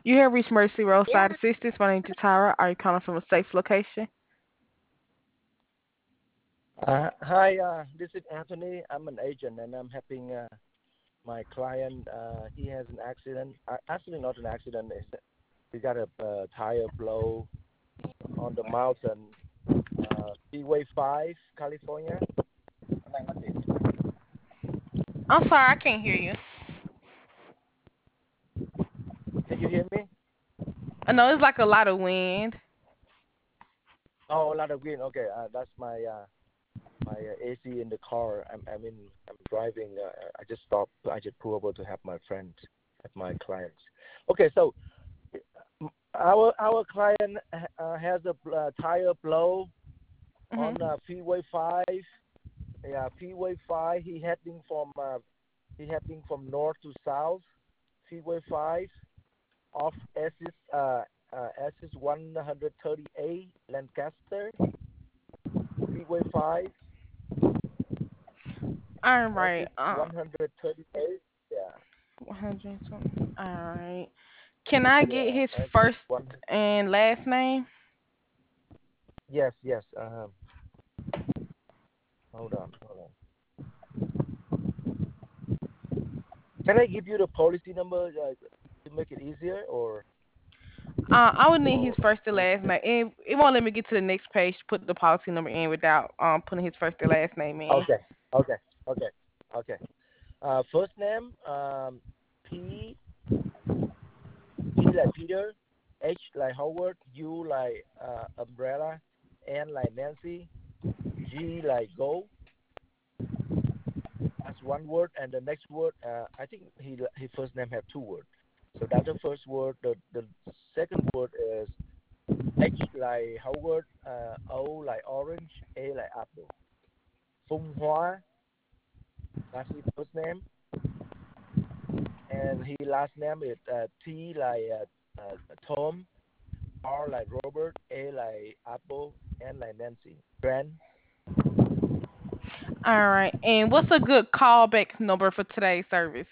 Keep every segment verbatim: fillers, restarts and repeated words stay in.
You have reached Mercy Yeah. Roadside Assistance. My name is Tara. Are you calling from a safe location? Uh, hi, uh, this is Anthony. I'm an agent, and I'm helping uh, my client. Uh, he has an accident. Uh, actually, not an accident. It's, he got a uh, tire blow on the mountain, uh, Freeway Five, California. I'm sorry, I can't hear you. Can you hear me? I know it's like a lot of wind. Oh, a lot of wind. Okay, uh, that's my uh, my uh, A C in the car. I'm I mean I'm driving. Uh, I just stopped. I just pull over to help my friends, help my clients. Okay, so our our client uh, has a uh, tire blow Mhm. on uh, Freeway Five. Yeah, Freeway Five. He heading from uh, he heading from north to south. Freeway Five off S S uh, uh, S S one thirty-eight Lancaster. Freeway Five All S right. S Uh, one thirty-eight. Yeah, one hundred twenty. All right. Can I get yeah. his S S first one. and last name? Yes, yes. Um, hold on, hold on. Can I give you the policy number uh, to make it easier, or Uh, I would need his or first and or last name. It, it won't let me get to the next page to put the policy number in without um putting his first and last name in. okay, okay, okay, okay. Uh, first name um, P P like Peter, H like Howard, U like uh, umbrella, N like Nancy, G like go. That's one word, and the next word, uh, I think he his first name have two words. So that's the first word. The the second word is H like Howard, uh, O like orange, A like apple. Phung Hoa, that's his first name, and his last name is uh, T like uh, uh, Tom, R like Robert, A like Apple, N like Nancy. Brand. All right. And what's a good callback number for today's service?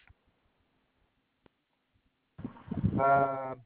Um,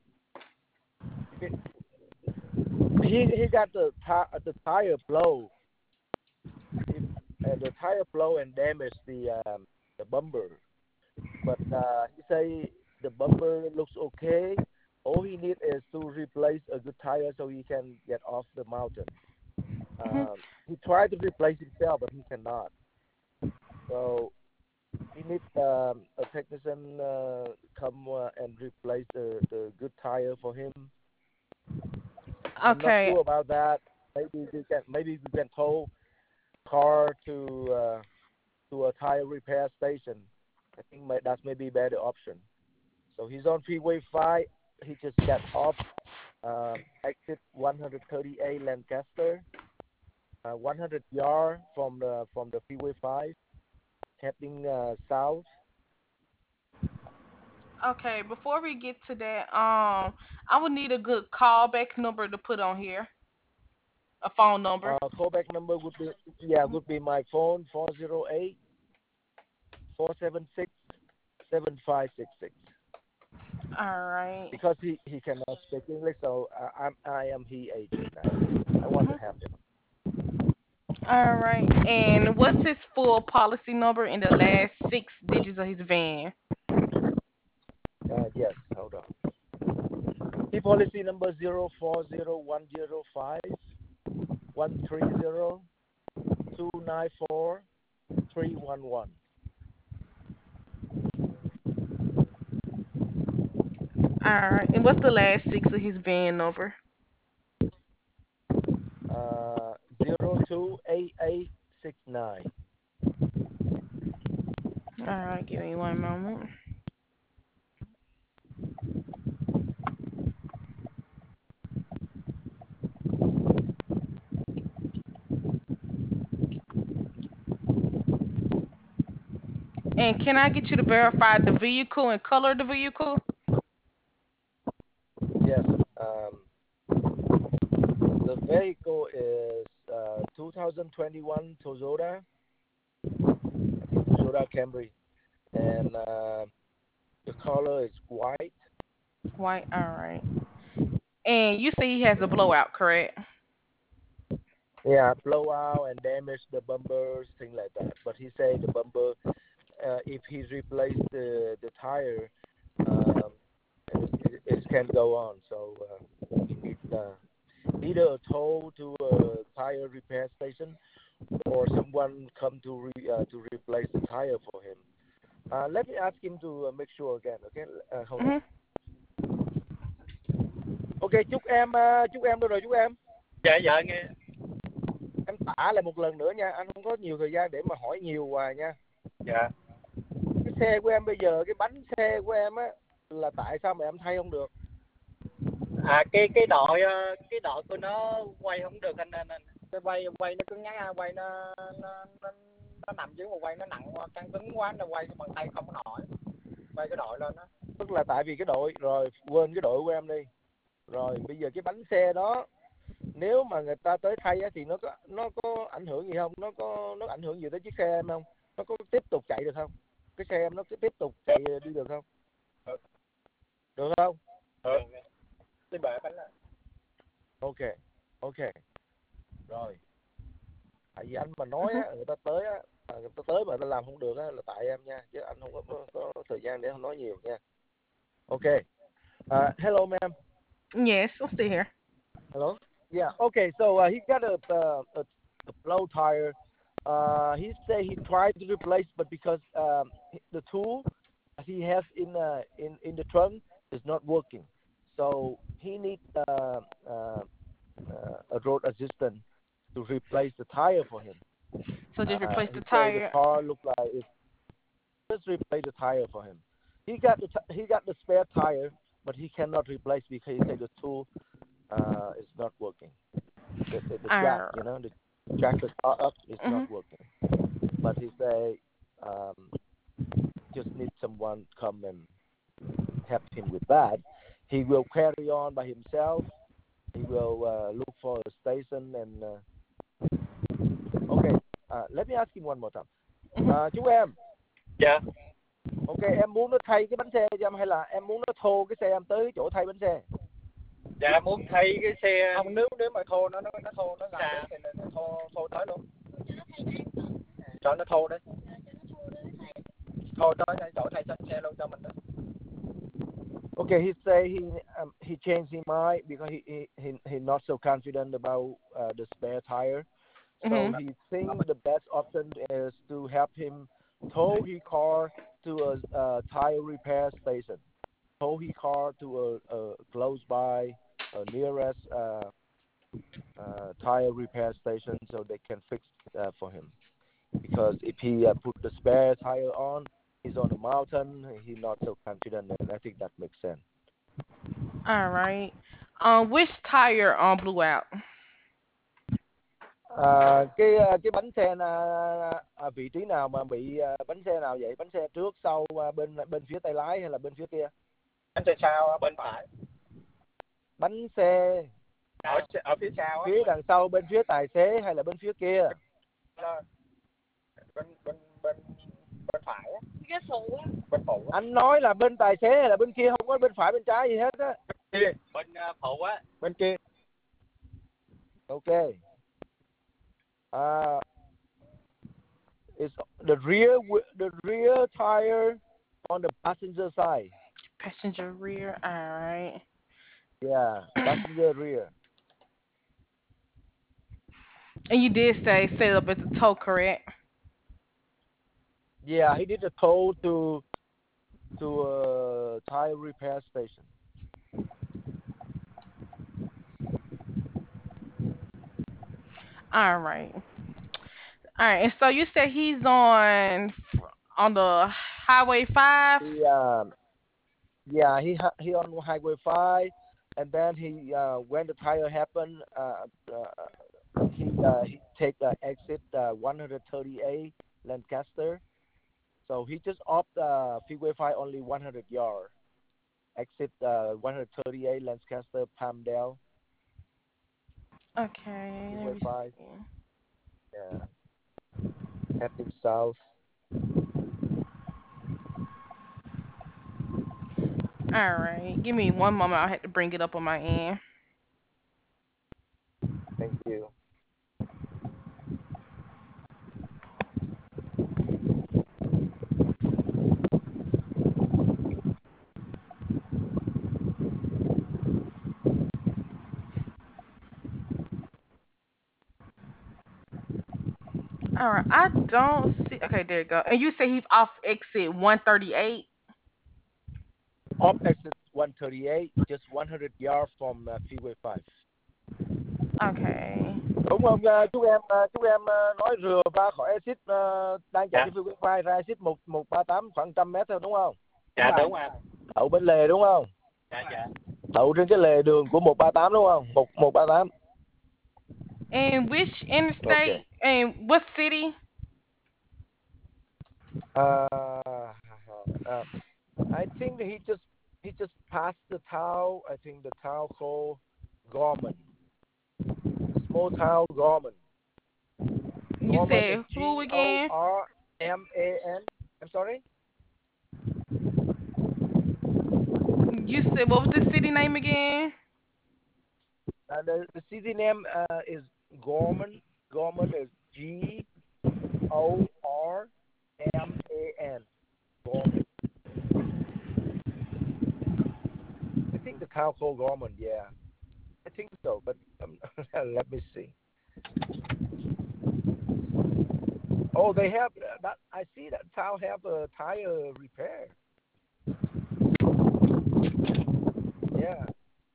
he he got the ti- the tire blow. He, uh, the tire blow and damage the um, the bumper. But uh, he say the bumper looks okay. All he need is to replace a good tire so he can get off the mountain. Mhm. Um, he tried to replace himself, but he cannot. So he needs um, a technician uh, come uh, and replace the, the good tire for him. I'm not Okay. sure about that. Maybe we can maybe we can tow car to uh, to a tire repair station. I think may, that's maybe a better option. So he's on Freeway Five. He just got off um, exit one thirty-eight Lancaster, uh, one hundred yard from the from the Freeway Five, heading uh, south. Okay, before we get to that, um, I would need a good callback number to put on here, a phone number. Uh, callback number would be yeah would be my phone four zero eight four seven six seven five six six. All right. Because he, he cannot speak English, so I, I'm I am he agent. I I want to Mhm. help him. All right. And what's his full policy number in the last six digits of his van? Uh, yes, hold on. The policy number zero four zero one zero five one three zero two nine four three one one. All right. And what's the last six of his van number? Uh, zero two eight eight six nine. All right. Give me one moment. And can I get you to verify the vehicle and color of the vehicle? Yes. Um, the vehicle is uh, two thousand twenty-one Toyota. I think Toyota Camry, and uh, the color is white. White. All right. And you say he has a blowout, correct? Yeah, blow out and damage the bumpers, things like that. But he said the bumper, uh, if he replaced the the tire, um, it, it can go on. So uh, he needs uh, either a tow to a tire repair station or someone come to re, uh, to replace the tire for him. Uh, let me ask him to uh, make sure again. Okay, uh, hold on. Mhm. Ok, chúc em uh, chúc em đâu rồi chúc em. Dạ dạ nghe. Em tả lại một lần nữa nha, anh không có nhiều thời gian để mà hỏi nhiều hoài nha. Dạ. Cái xe của em bây giờ, cái bánh xe của em á, là tại sao mà em thay không được? À cái cái đội cái đội của nó quay không được anh anh anh. Cái quay quay nó cứng nhắc, quay nó nó nó, nó nằm dưới một quay nó nặng quá, căng cứng quá nó quay bằng tay không có nổi. Quay cái đội lên đó. Tức là tại vì cái đội, rồi quên cái đội của em đi. Rồi bây giờ cái bánh xe đó, nếu mà người ta tới thay á, thì nó có nó có ảnh hưởng gì không? Nó có nó ảnh hưởng gì tới chiếc xe em không? Nó có tiếp tục chạy được không? Cái xe em nó cứ tiếp tục chạy đi được không? Được. Được không? Được. Cái bể bánh là. Ok, ok. Rồi. Tại vì anh mà nói á, người ta tới á, người ta tới mà người ta làm không được á, là tại em nha, chứ anh không có, có, có thời gian để không nói nhiều nha. Ok. Uh, hello, ma'am. Yes, I'm still here. Hello. Yeah. Okay. So uh, he got a, uh, a a blow tire. Uh, he said he tried to replace, but because um, the tool he has in uh, in in the trunk is not working, so he needs uh, uh, uh, a road assistant to replace the tire for him. So just Uh, replace he the said the tire. car looked like it's just replace the tire for him. He got the t- he got the spare tire, but he cannot replace because he said the tool uh, is not working. The, the, the jack, Uh, you know, the jack the car up is not mhm. working. But he say um, just need someone come and help him with that. He will carry on by himself. He will uh, look for a station and uh, okay. Uh, let me ask him one more time. Uh, chú em. Dạ. Ok, em muốn nó thay cái bánh xe cho em hay là em muốn nó thô cái xe em tới chỗ thay bánh xe? Dạ muốn thay cái xe. Không, nếu nếu mà thô nó nó nó thô nó dài thì nó thô thô tới luôn. Cho nó thô đấy. Thô tới đây chỗ thay xe luôn cho mình đó. Okay, he say he um, he changed his mind because he he he, he not so confident about uh, the spare tire. So Mhm. he thinks the best option is to help him tow his car to a, a tire repair station. Tow his car to a, a close by, a nearest uh, uh, tire repair station so they can fix uh, for him. Because if he uh, put the spare tire on, he's on a mountain, he's not so confident, and I think that makes sense. All right. Um, which tire um blew out? À, cái cái bánh xe là à, vị trí nào mà bị à, bánh xe nào vậy? Bánh xe trước sau à, bên bên phía tay lái hay là bên phía kia? Bánh xe sau bên phải. Bánh xe ở, ở phía sau phía đằng sau bên phía tài xế hay là bên phía kia? Bên bên bên bên phải á. Cái phụ á. Bên phụ. Anh nói là bên tài xế hay là bên kia, không có bên phải bên trái gì hết á. Bên bên uh, phụ á. Bên kia. Ok. Uh, it's the rear the rear tire on the passenger side. Passenger rear. All right. Yeah, passenger rear. And you did say set it up as a tow, correct? Yeah, he did a tow to to a tire repair station. All right. All right. And so you said he's on on the Highway Five. Yeah, yeah, he ha- he on Highway Five, and then he uh, when the tire happened, uh, uh, he uh, he take the exit uh, one thirty-eight Lancaster. So he just off the Freeway Five only one hundred yard. Exit uh, one thirty-eight Lancaster Palmdale. Okay. Let Freeway me Five. see. Yeah, heading south. All right, give me one moment. I had to bring it up on my end. Thank you. All right, I don't see. Okay, there you go. And you say he's off exit one thirty-eight. Off exit one thirty-eight, just one hundred yards from uh, Freeway five. Okay. Đúng không? Uh, chú em uh, chú em uh, nói rừa ba khỏi exit uh, đang chạy Dạ, trên Freeway five ra exit một một ba tám khoảng trăm mét thôi đúng không? dạ đúng anh. Đậu bên lề đúng không? Dạ, dạ. Đậu trên cái lề đường của một ba tám đúng không? một một ba tám. And which Okay. interstate and what city? Uh, uh, I think he just he just passed the town. I think the town called Gorman. Small town Gorman. You Gorman is said G who O again? R M A N. I'm sorry. You said what was the city name again? Uh, the the city name uh, is Gorman. Gorman is G O R M A N. Gorman. I think the town called Gorman. Yeah, I think so. But um, let me see. Oh, they have that. I see that town have a tire repair. Yeah.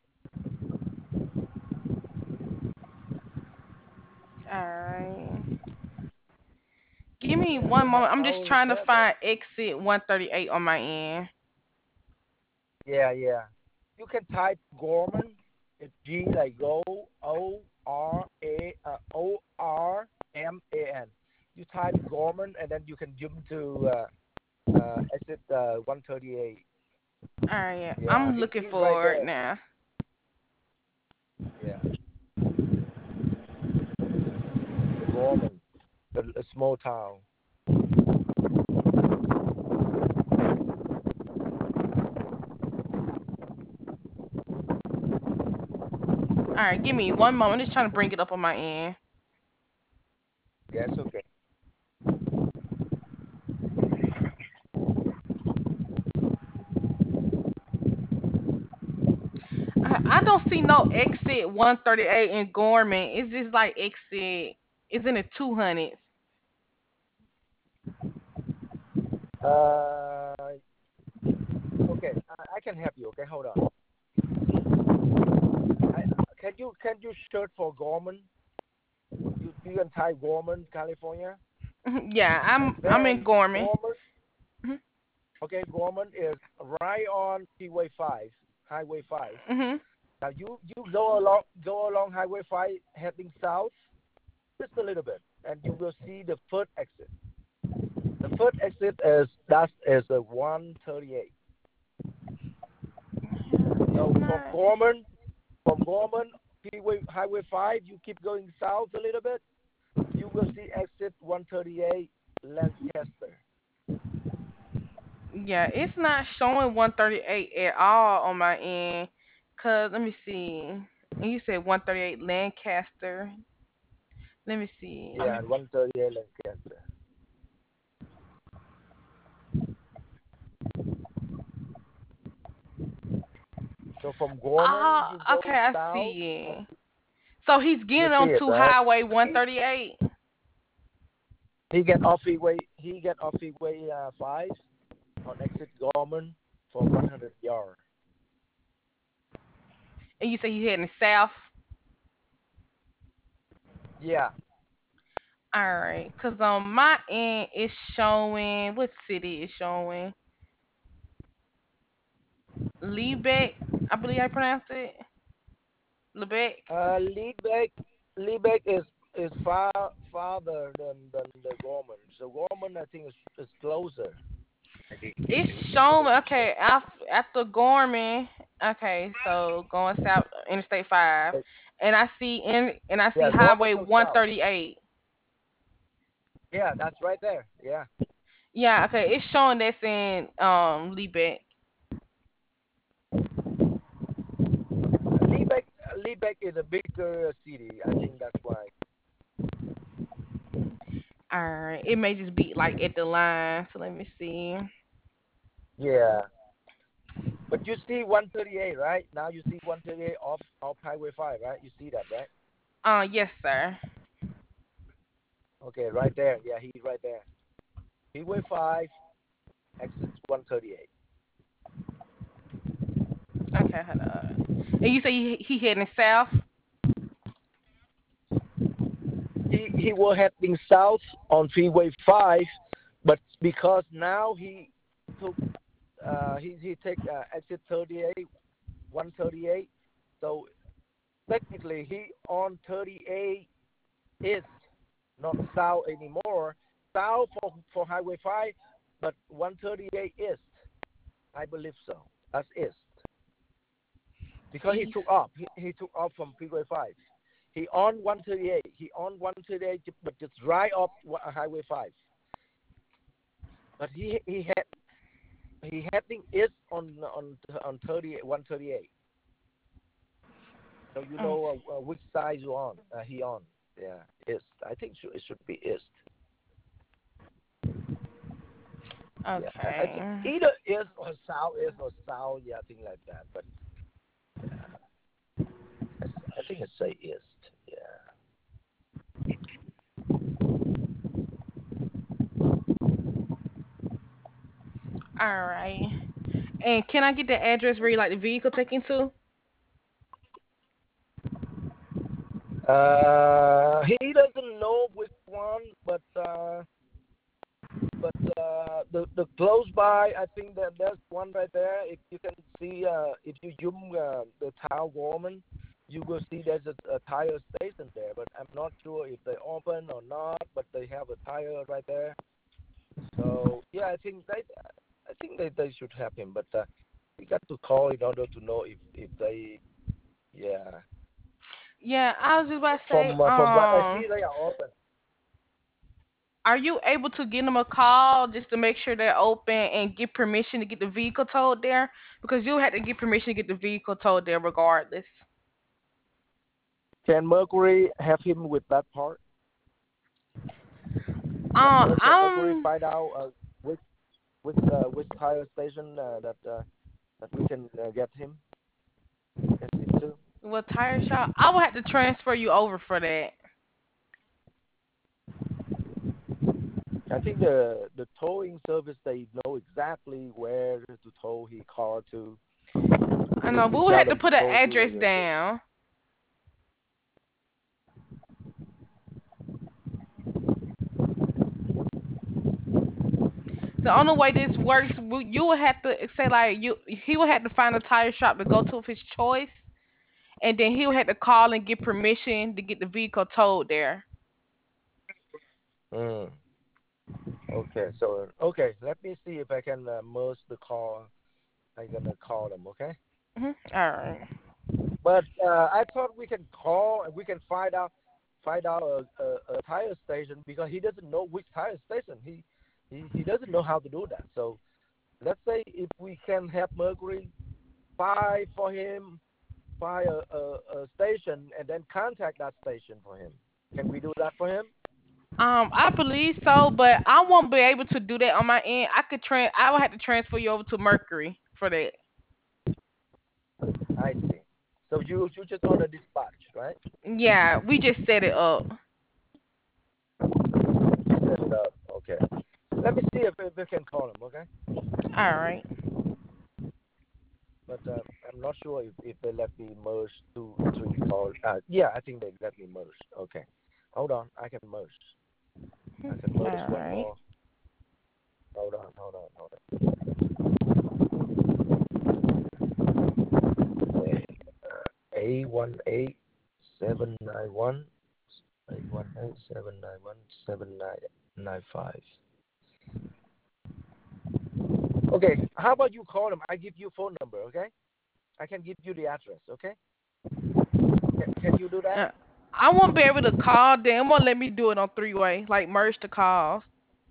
Alright. Give me Yeah, one they have moment. I'm just tire trying to repair there. find exit one thirty-eight on my end. Yeah, yeah. You can type Gorman. It's G like go O R A uh, O R M A N. You type Gorman and then you can jump to uh, uh, exit uh, one thirty-eight. Alright, yeah. Yeah, I'm he, looking he's right for it there. now. Yeah, the Gorman, the, the small town. Alright, give me one moment. I'm just trying to bring it up on my end. Yeah, it's okay. I, I don't see no exit one thirty-eight in Gorman. It's just like exit. It's in the two hundreds. Uh, okay, I, I can help you. Okay, hold on. I, can you can you search for Gorman? You you can type Gorman, California. Yeah, I'm I'm in Then Gorman. Gorman, Mhm. okay, Gorman is right on Freeway five, Highway five. Mhm. Now you you go along go along Highway five, heading south just a little bit, and you will see the first exit. The first exit is that is a one thirty-eight. So It's from not. Gorman, from Gorman Freeway Highway five, you keep going south a little bit. You will see exit one thirty-eight, Lancaster. Yeah, it's not showing one thirty-eight at all on my end. Cause let me see. And you said one thirty-eight Lancaster. Let me see. Yeah, one thirty-eight Lancaster. So from Gorman, Ah, you go okay, I south. see it. So he's You getting see on it, to right? Highway one thirty-eight. He get off freeway. He get off freeway uh, five on exit Gorman for one hundred yards. And you say he's heading south. Yeah. All right, cause on my end it's showing what city is showing? Leebeck, I believe I pronounced it. Lebeck. Uh, Leadbeck, Leadbeck is is far farther than than the Gorman. So Gorman, I think, is is closer. It's showing okay af- after Gorman. Okay, so going south Interstate Five, and I see in and I see Yeah, Gorman Highway goes One south. Thirty Eight. Yeah, that's right there. Yeah. Yeah, okay, it's showing that's in um Leebeck. in a bigger city. I think that's why. Alright. It may just be like at the line. So let me see. Yeah. But you see one thirty-eight, right? Now you see one thirty-eight off off Highway five, right? You see that, right? Uh yes, sir. Okay, right there. Yeah, he's right there. Highway five, exit one thirty-eight. Okay, hold on. And you say he, he heading south? He he was heading south on Freeway five, but because now he took uh he he take uh, exit thirty-eight, one thirty-eight. So technically he on thirty-eight east, not south anymore. South for for Highway five, but one thirty-eight east. I believe so. That's east. Because he East. took off. He, he took off from Freeway five. He on one thirty-eight. He on one thirty-eight, but just right off Highway five. But he he had he heading east on on on thirty one thirty-eight. So you Oh, know uh, uh, which side you on. Uh, he on. Yeah, east. I think it should be east. Yeah, I, I think okay. either east or south, east or south. Yeah, I think like that. But yeah, I think it's say east. Yeah. Alright. And can I get the address where you like the vehicle taken to? Uh, he doesn't know which one, but uh, but uh, the the close by, I think that there's one right there. If you can see, uh, if you zoom uh, the town Warman, you will see there's a, a tire station there. But I'm not sure if they open or not. But they have a tire right there. So yeah, I think they I think they, they should have him. But uh, we got to call in order to know if if they yeah. Yeah, I was just about to say, From uh, from what I see, um, they are open. are you able to give them a call just to make sure they're open and get permission to get the vehicle towed there? Because you had to get permission to get the vehicle towed there regardless. Can Mercury have him with that part? Can, Uh, Mer- can Mercury I'm find out uh, which which uh, which tire station uh, that uh, that we can uh, get him get him to? Well, tire shop. I will have to transfer you over for that. I think the the towing service they know exactly where to tow his car to. I We, know. we We will tell have to them to put an go address to the. down. The only way this works, w- you will have to say like you. He will have to find a tire shop to go to of his choice, and then he will have to call and get permission to get the vehicle towed there. Mm, okay, so okay, let me see if I can uh, merge the call. I'm gonna call them, okay? Hmm. All right. But uh, I thought we can call and we can find out find out a, a, a tire station because he doesn't know which tire station. He, he he doesn't know how to do that. So let's say if we can have Mercury buy for him, buy a, a, a station and then contact that station for him. Can we do that for him? Um, I believe so, but I won't be able to do that on my end. I could trans. I will have to transfer you over to Mercury for that. I see. So you you just on the dispatch, right? Yeah, we just set it up. Set it up. Okay. Let me see if, if we can call him. Okay. All right. But uh, I'm not sure if, if they let me merge two three calls. Uh, yeah, I think they let me merge. Okay, hold on, I can merge. I can All merge one right. more. Hold on, hold on, hold on. Okay. Uh, A one eight seven nine one eight one eight seven nine one seven nine nine five. Okay, how about you call them? I give you phone number. Okay, I can give you the address. Okay, can, can you do that? Uh, I won't be able to call them. It won't let me do it on three way, like merge the calls.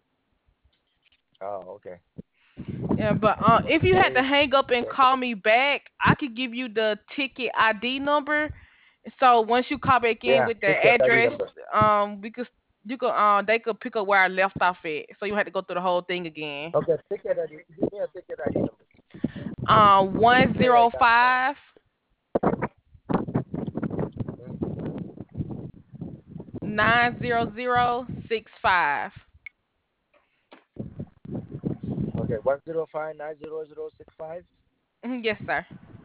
Oh, okay. Yeah, but uh, if you had to A hang up and call me back, I could give you the ticket I D number, So once you call back in Yeah, with the ticket I D address, number. um, we could you could um they could pick up where I left off at. So you had to go through the whole thing again. Okay, ticket I D. Give me a ticket I D number. Um, one Just write zero that down. five Hmm? nine zero zero six five. Okay, one zero five nine zero zero six five. Mhm, yes, sir.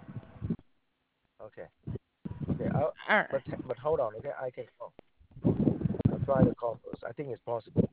Okay, okay. I'll, All right. but but hold on. Okay, I can call. I'll try to call first. I think it's possible.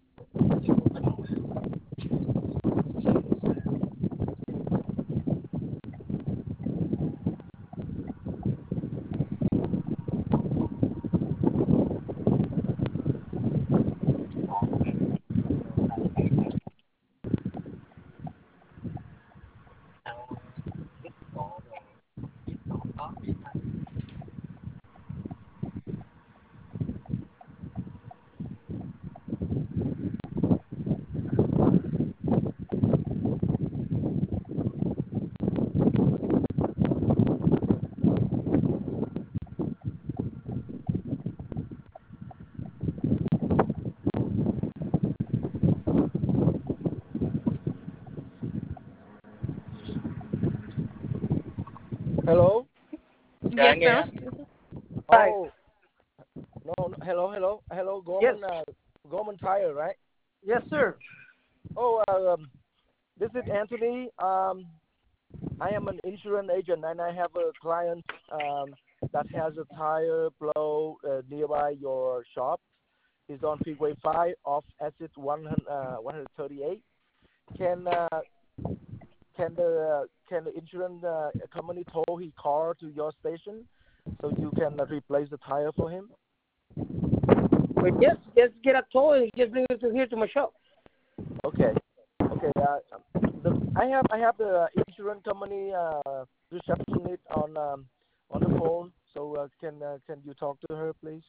Hello. Dạ Yes, sir. nghe I'm anh. still- Hi. Oh no, no. Hello, hello, hello. Yes. Gorman, uh, Gorman Tire, right? Yes, sir. Oh, uh, um, this is Anthony. Um, I am an insurance agent, and I have a client um, that has a tire blow uh, nearby your shop. He's on Freeway five off exit one uh, one thirty-eight. Can uh, can the uh, can the insurance uh, company tow his car to your station so you can uh, replace the tire for him? But yes, just get a toy and just bring it to here to my shop. Okay. Okay. Uh, the, I have I have the insurance company uh, receptionist on um, on the phone. So uh, can uh, can you talk to her, please?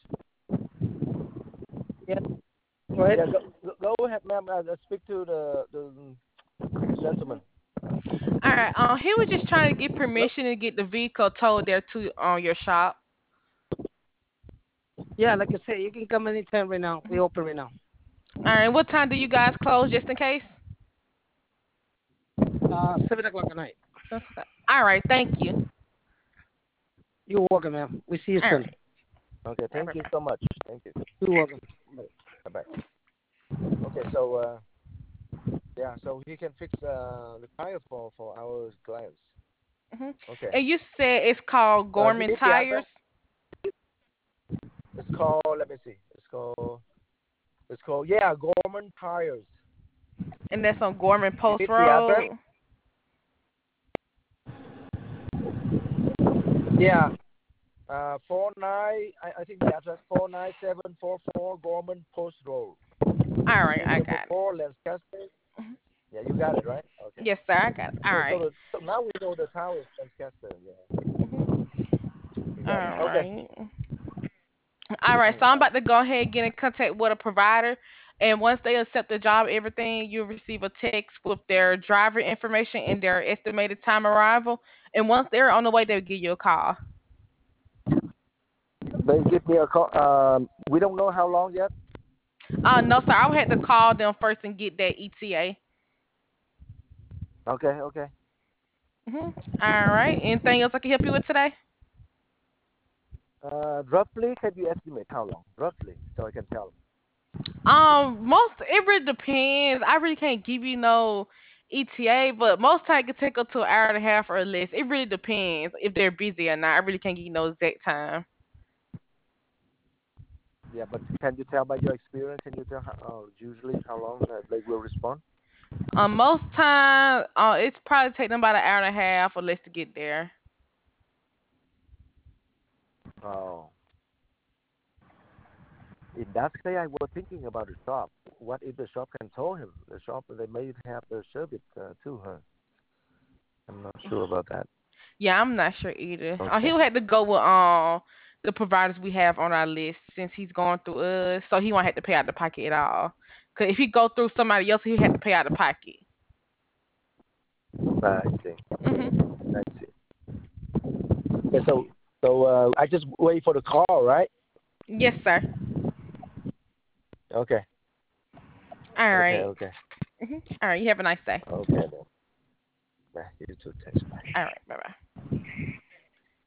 Yes. Go ahead. Yeah. Go, go ahead, ma'am. Uh, speak to the the gentleman. All right. Um, he was just trying to get Hello? permission to get the vehicle towed there to um your shop. Yeah, like I said, you can come anytime right now. We open right now. All right. What time do you guys close, just in case? Uh, seven o'clock at night. All right. Thank you. You're welcome, ma'am. We see you All soon. right. Okay. Bye Thank bye. you so much. Thank you. You're welcome. Bye bye. Okay. So uh, yeah. So he can fix uh, the tire for for our clients. hmm Okay. And you said it's called Uh, you Gorman need the address? Tires, It's called. Let me see. It's called. It's called. Yeah, Gorman Tires. and that's on Gorman You Post need the address? Road. Yeah. Uh, four nine. I, I think the address four nine seven four four Gorman Post Road. All right. Unit I number got it. four, Lancaster. Mhm. Yeah, you got it right. Okay. Yes, sir. I got it. All So so, right. the, so now we know the tower is Lancaster. Yeah, Mhm. you All got it. Okay. right. All right. So I'm Mm. about to go ahead and get in contact with a provider. And once they accept the job, everything, you'll receive a text with their driver information and their estimated time arrival. And once they're on the way, they'll give you a call. They give me a call. Um, we don't know how long yet. Uh, no, sir. I would have to call them first and get that E T A. Okay. Okay. hmm All right. Anything else I can help you with today? Uh, roughly, can you estimate how long? Roughly, so I can tell. Um, most it really depends. I really can't give you no E T A, but most time it can take up to an hour and a half or less. It really depends if they're busy or not. I really can't give you no exact time. Yeah, but can you tell by your experience? Can you tell how, uh, usually how long uh, they will respond? Um, most time, uh, it's probably take them about an hour and a half or less to get there. Oh, in that case, I was thinking about the shop. What if the shop can tow him? The shop they may have the service uh, to her. I'm not sure about that. Yeah, I'm not sure either. Uh, Okay. he'll have to go with um the providers we have on our list since he's going through us, so he won't have to pay out the pocket at all. Cause if he go through somebody else, he have to pay out the pocket. I see. Mhm. I see. Okay, so So uh, I just wait for the call, right? Yes, sir. Okay. All Okay. right. Okay. Mhm. All right. You have a nice day. Okay then. Bye. You too. Thanks. Bye. All right. Bye bye.